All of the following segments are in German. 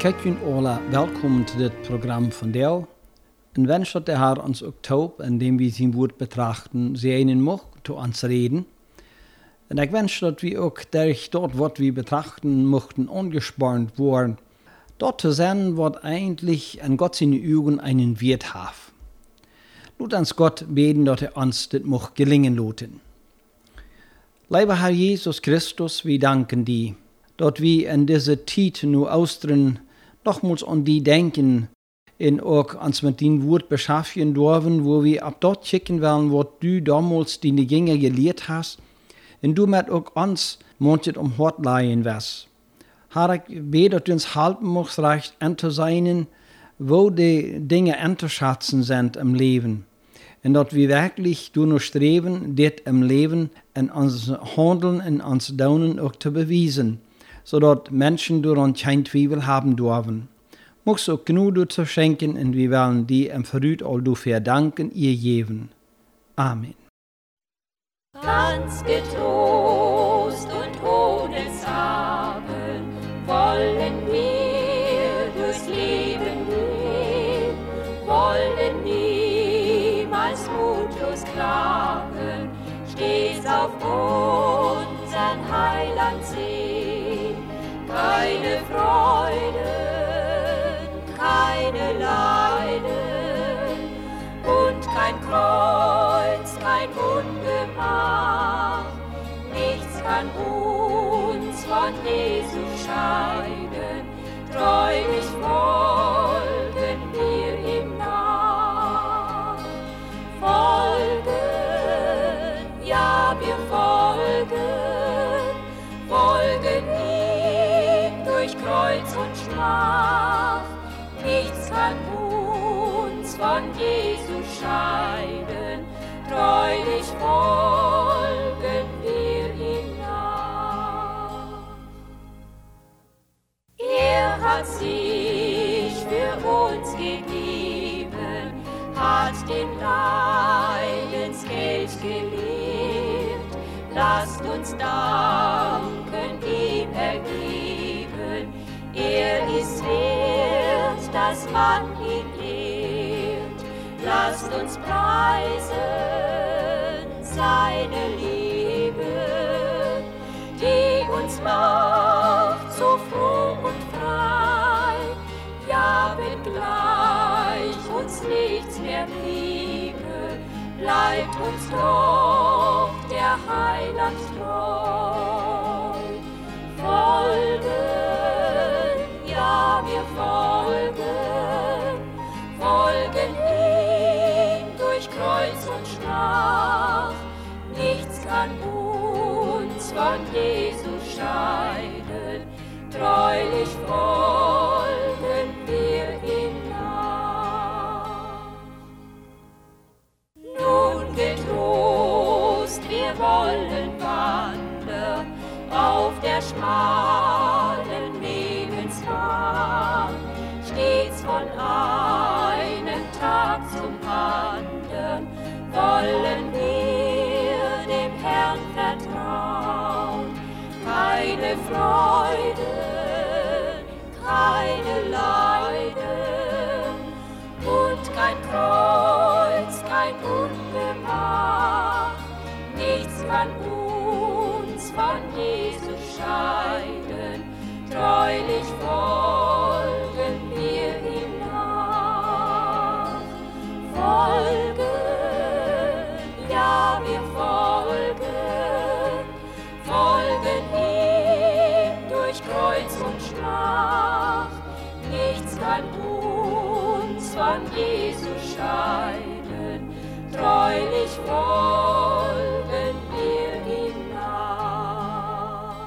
Kijk jullie alle welkom to dit programma van Deel. En wens dat de Heer ons ook taubt, indem we zijn woord betrachten, zijn mag te ons reden. En ik wens dat we ook durch dort, wat we betrachten mochten, ongespannt worden, dort te zijn wat eigentlich in Gott seine Augen einen Wert hat. Laat uns Gott beten, dat ons dit mag gelingen laten. Lieber Herr Jesus Christus, wir danken dir, dat wir in dieser Zeit nu austeren nochmals an die denken en ook ons met die woord beschaffen dürfen, wo wir ab dort schicken wollen, wat du damals die Dinge gelehrt hast, en du met ook ons manches hart leihen was. Herr, ich bete, dass du uns helfen musst, recht an zu sein, wo die Dinge anzuschätzen sind im Leben. Und dass wir wirklich danach streben, das im Leben in uns Handeln, in uns Daunen auch zu beweisen, sodass Menschen daran keinen Zweifel haben dürfen. Magst auch genug dazu schenken, und wir wollen dir im Verrüt all dafür danken, ihr geben. Amen. Ganz getrost und ohne Zagen wollen wir durchs Leben gehen, wollen niemals mutlos klagen, stehst auf unseren Heiland sehen, keine Freude, keine Leiden und kein Kreuz, kein Ungemach, nichts kann uns von Jesus scheiden, treulich folgen wir ihm nach. Folgen, ja wir folgen ihm durch Kreuz und Schmach, nichts kann uns von Jesus scheiden, treulich folgen wir ihm nach. Er hat sich für uns gegeben, hat den Leidensgeld gelehrt. Lasst uns danken, ihm ergeben. Er ist wert, dass man ihn ehrt. Lasst uns preisen seine Liebe, die uns macht so froh und frei. Ja, wenngleich uns nichts mehr bliebe, bleibt uns doch der Heiland treu. Folgen, ja, wir folgen ihm durch Kreuz und Schmach. Nichts kann uns von Jesus scheiden, treulich folgen wir ihm nach. Nun getrost, wir wollen wandern auf der schmalen Lebensbahn, stets von einem Tag zum anderen wollen wir dem Herrn vertrauen. Keine Freude, keine Leiden und kein Kreuz, kein Ungemach, nichts kann uns von Jesus scheiden, treulich folgen wir ihm nach. Folgen, ja, wir folgen ihm durch Kreuz und Schmach. Nichts kann uns von Jesus scheiden, treulich folgen wir ihm nach.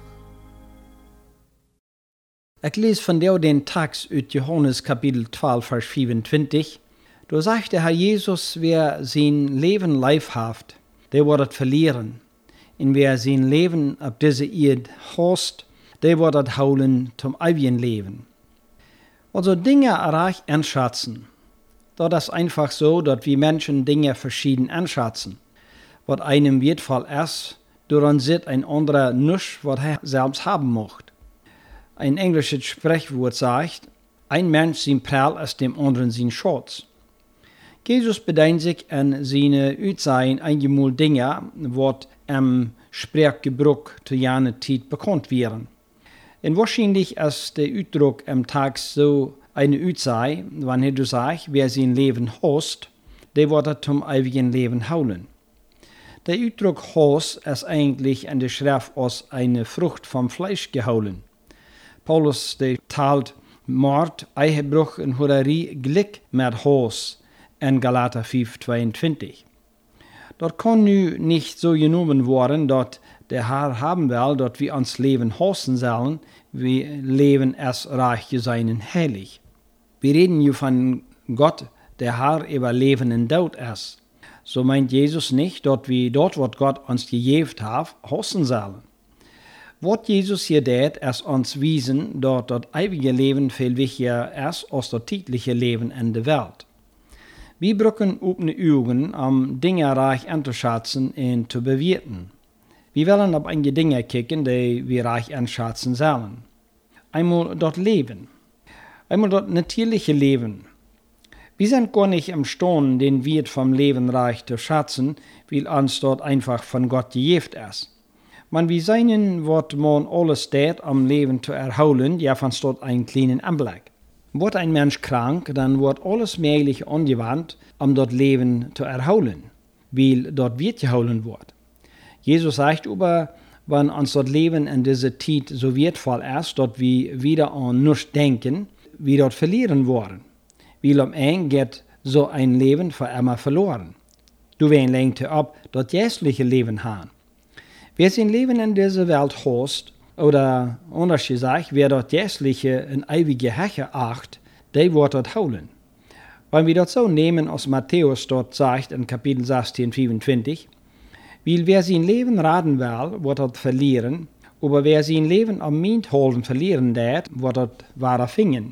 Ich lese von dir den Text aus Johannes Kapitel 12, Vers 24. Da sagt der Herr Jesus, wer sein Leben leibhaft, der wird es verlieren. Und wer sein Leben auf diese Erde hasst, der wird es holen zum ewigen Leben. Also Dinge reich einschätzen. Das ist einfach so, dass wir Menschen Dinge verschieden einschätzen. Was einem wertvoll ist, daran sieht ein anderer nicht, was er selbst haben möchte. Ein englisches Sprichwort sagt, ein Mensch sein Prall ist dem anderen sein Schatz. Jesus bedient sich an seine Uitsagen einmal Dinge, wat im Sprachgebrauch zu jener Zeit bekannt wären. Und wahrscheinlich ist der Ausdruck am Tag so eine Utsage, wenn du sagst, wer sein Leben hasst, der wird zum ewigen Leben holen. Der Ausdruck Hass ist eigentlich in der Schrift als eine Frucht vom Fleisch geholen. Paulus teilt Mord, Ehebruch und Hurerei Glück mit Hass in Galater 5,22. Dort kann nu nicht so genommen werden, dass der Herr haben will, dass wir uns Leben hassen sollen, wir leben es reich sein und heilig. Wir reden ja von Gott, der Herr über Leben und Tod ist. So meint Jesus nicht, dass wir dort, was Gott uns gegeben hat, hassen sollen. Was Jesus hier tut, ist uns wiesen, dass das ewige Leben viel wichtiger ist als das tägliche Leben in der Welt. Wir brauchen offene Augen, um Dinge reich einzuschätzen und zu bewerten. Wir wollen auf einige Dinge kicken, die wir reich einschätzen sollen. Einmal das Leben. Einmal das natürliche Leben. Wir sind gar nicht imstande, den Wert vom Leben reich zu schätzen, weil uns dort einfach von Gott gegeben ist. Man wir sehen, was man alles tut, um Leben zu erholen, ja von dort einen kleinen Anblick. Wird ein Mensch krank, dann wird alles Mögliche angewandt, um dort Leben zu erholen, weil dort wird geholen wird. Jesus sagt aber, wenn uns dort Leben in dieser Zeit so wertvoll ist, dass wir wieder an nichts denken, wir dort verlieren wollen. Weil am Ende geht so ein Leben für immer verloren. Du wen lenkt ab, das geistliche Leben haben. Wer sein Leben in dieser Welt hasst, oder anders gesagt, wer das geistliche in ewige Heche acht, der wird das holen. Wenn wir das so nehmen, als Matthäus dort sagt in Kapitel 16, 25, weil wer sein Leben raten will, wird das verlieren, aber wer sein Leben am Mind holen verlieren wird, wird das wahre finden.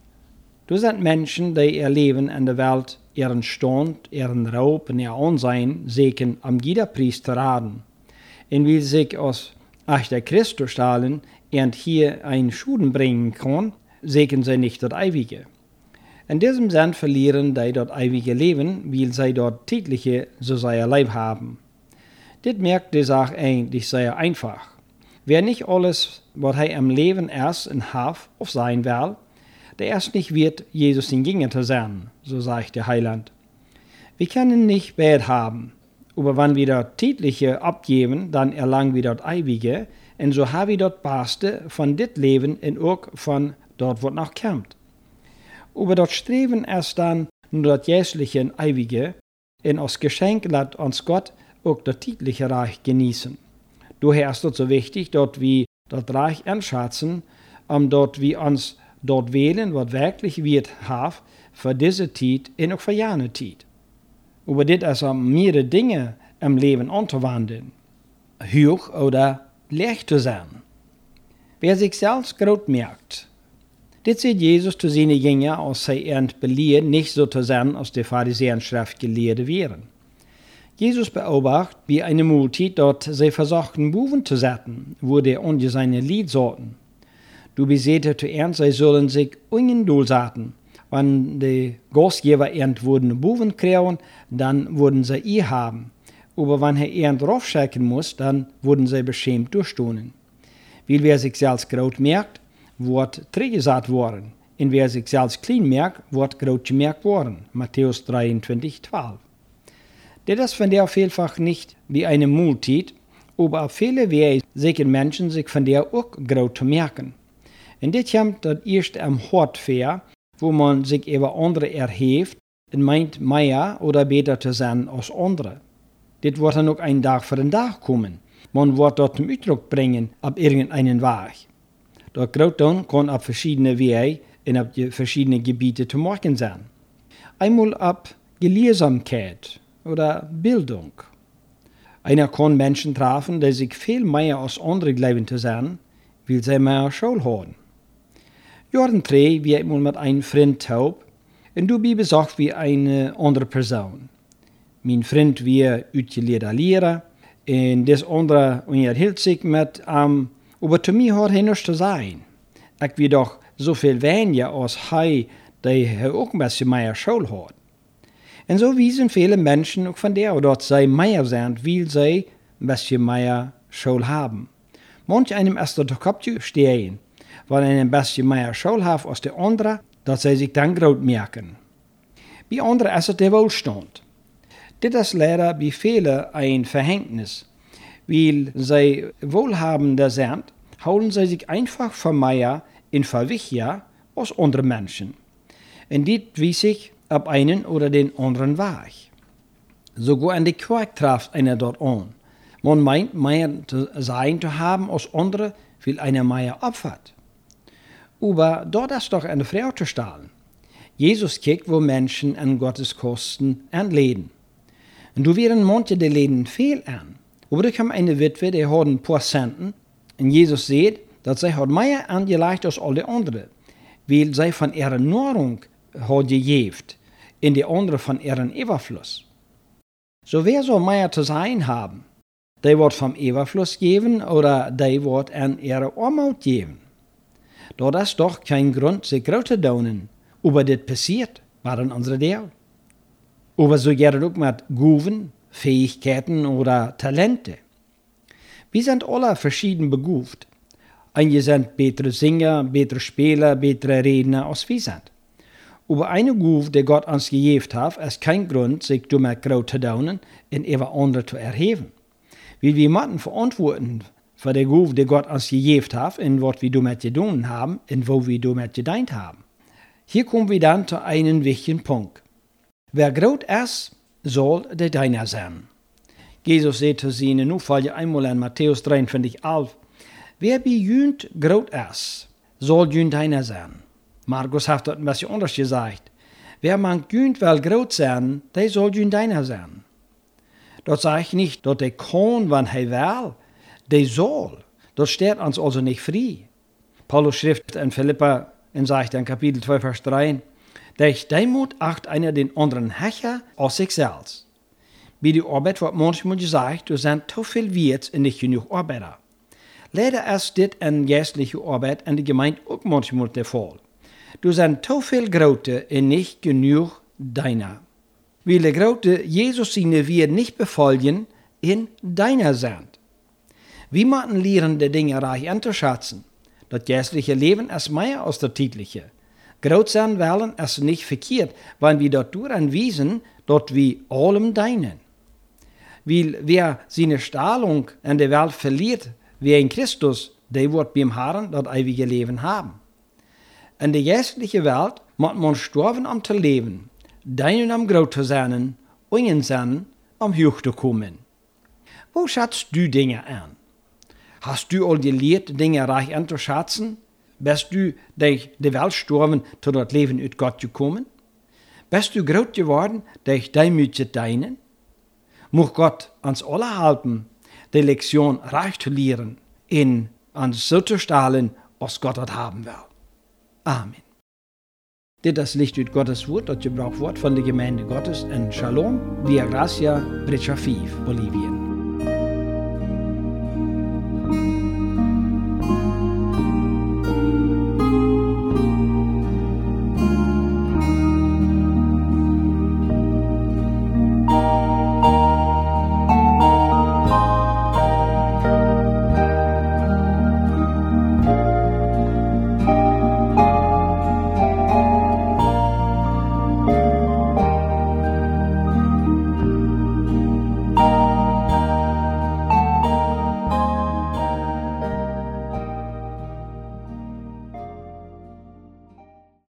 Du sind Menschen, die ihr Leben in der Welt, ihren Stand, ihren Raub und ihr Ansehen sägen am jeder Preis zu raten. Und wie sich aus der Christus stahlen und hier ein Schuden bringen kann, sägen sie nicht das Ewige. In diesem Sinn verlieren die das ewige Leben, weil sie dort tägliche so sehr Leib haben. Das merkt die Sache eigentlich sehr einfach. Wer nicht alles, was er im Leben ist, in Haft auf sein will, der erst nicht wird Jesus in Ginge zu sein, so sagt der Heiland. Wir können nicht beide haben, aber wenn wir das Tägliche abgeben, dann erlangen wir das Ewige, und so haben wir das Beste von dit Leben und auch von dort, was noch kommt. Aber das Streben ist dann nur das Jährliche und Ewige, und als Geschenk lässt uns Gott auch das tägliche Reich genießen. Daher ist es so wichtig, dass wir das Reich einschätzen, dort wir uns dort wählen, was wirklich wird haben für diese Zeit und auch für jene Zeit. Aber das ist mehrere Dinge im Leben anzuwenden, hoch oder leicht zu sein. Wer sich selbst groß merkt, das sieht Jesus zu seinen Jüngern, als sie belehrt, nicht so zu sein, als die Pharisäer und Schriftgelehrten wären. Jesus beobachtet, wie eine Multitude dort sie versuchten, Buben zu setzen, wo die unter seine Lied sollten. Du besete zuerst, sie sollen sich ungeduld setzen. Wenn die Gastgeber wurden Buben kriegen, dann würden sie ihr haben. Aber wenn er raufschicken muss, dann würden sie beschämt durchstoßen. Weil wer sich selbst groß merkt, wird trägesat worden. Und wer sich selbst klein merkt, wird groß gemerkt worden. Matthäus 23, 12. Das ist von der vielfach nicht wie eine Multitude, aber auf viele Wege sichern Menschen sich von der auch groß zu merken. Und das kommt das erst am Hort vor, wo man sich über andere erhebt und meint, mehr oder besser zu sein als andere. Das wird dann auch ein Tag für den Tag kommen. Man wird dort zum Ausdruck bringen, ab irgendeinen Weg. Das Grautun kann auf verschiedene Wege und auf verschiedene Gebiete zu machen sein. Einmal ab Gelehrsamkeit oder Bildung. Einer kann Menschen treffen, die sich viel mehr als andere glauben zu sein, weil sie mehr Schule haben. Jahren 3 wie ich mal mit einem Freund taub und du bist besorgt wie eine andere Person. Mein Freund wie utgelehrter Lehrer und das andere unterhielt sich mit aber zu mir hat er nichts zu sagen. ich wie doch so viel weniger als hij, die ook een beetje meer Schuld hat. En zo wiesen viele Menschen auch von der, dass sie mehr sind, weil sie ein bisschen mehr Schuld haben. Manch einem ist das Kopf stehen, weil einer ein bisschen mehr Schuld hat als der andere, dass sie sich dann groß merken. Bei anderen ist es der Wohlstand. Dit ist leider bei vielen ein Verhängnis. Weil sie wohlhabender sind, holen sie sich einfach für mehr in Verwichtiger als andere Menschen. Und dit wies sich ab einen oder den anderen Weg. Sogar in die Kerk traf einer dort an. Man meint, mehr zu sein zu haben als andere, weil einer mehr opfert. Aber dort ist doch eine Frau zu stellen. Jesus kijkt, wo Menschen an Gottes Kosten anleden. Und du wären manche, die leden viel an. Aber da kam eine Witwe, die hat ein paar Centen. Und Jesus sieht, dass sie hat mehr angelegt als alle anderen. Weil sie von ihrer Nahrung hat gegeben, in die andere von ihren Überfluss. So wer soll mehr zu sein haben? Die wird vom Überfluss geben oder die wird an ihre Armut geben. Dort ist doch kein Grund, sich groß zu tun. Aber das passiert, waren unsere Deel. Aber so geht es auch mit Gaben, Fähigkeiten oder Talente. Wir sind alle verschieden begabt. Einige sind bessere Sänger, bessere Spieler, bessere Redner als wir sind. Aber eine Gabe, die Gott uns gegeben hat, ist kein Grund, sich damit groß zu tun und über andere zu erheben. Weil wir müssen verantworten für die Gabe, die Gott uns gegeben hat, und was wir damit getan haben und wo wir damit gedient haben. Hier kommen wir dann zu einem wichtigen Punkt. Wer groß ist, soll der Deiner sein. Jesus sagt zu seinen Nachfolger einmal in Matthäus 23, 11, wer bei jünd groß ist, soll jünd Deiner sein. Markus hat das ein bisschen anders gesagt. Wer man jünd will groß sein, der soll jünd Deiner sein. Das sage ich nicht, dass der kann, wann er will, der soll. Das steht uns also nicht frei. Paulus schrift in Philippa und sagt in Kapitel 2, Vers 3, durch Demut acht einer den anderen Hecher als sich selbst. Bei der Arbeit wird manchmal gesagt, du sind zu viel wert und nicht genug Arbeiter. Leider ist das in geistlicher Arbeit in der Gemeinde auch manchmal der Fall. Du sind zu viel Grote und nicht genug Deiner. Weil die Grote Jesus seine wir nicht befolgen, in Deiner sind. Wir müssen lernen, die Dinge reich anzuschätzen. Das geistliche Leben ist mehr als das tägliche. Groß sein wollen ist nicht verkehrt, weil wir dort anwiesen, dort wir allem dienen. Weil wer seine Stellung in der Welt verliert, wie in Christus, der wird beim Herrn das ewige Leben haben. In der geistlichen Welt muss man sterben, um zu leben, dienen, um groß zu sein, und sein, um hoch zu kommen. Wo schätzt du Dinge an? Hast du all gelehrt, Dinge reich anzuschätzen? Bist du durch die Welt gestorben, zu das Leben mit Gott gekommen? Bist du groß geworden, durch dein zu dienen? Muss Gott uns alle helfen, die Lektion reich zu lehren, in uns so zu stellen, was Gott das haben will. Amen. Dit ist das Licht uit Gottes Wort, das gebraucht wird von der Gemeinde Gottes in Shalom, Via Gracia, Brecha 5, Bolivien.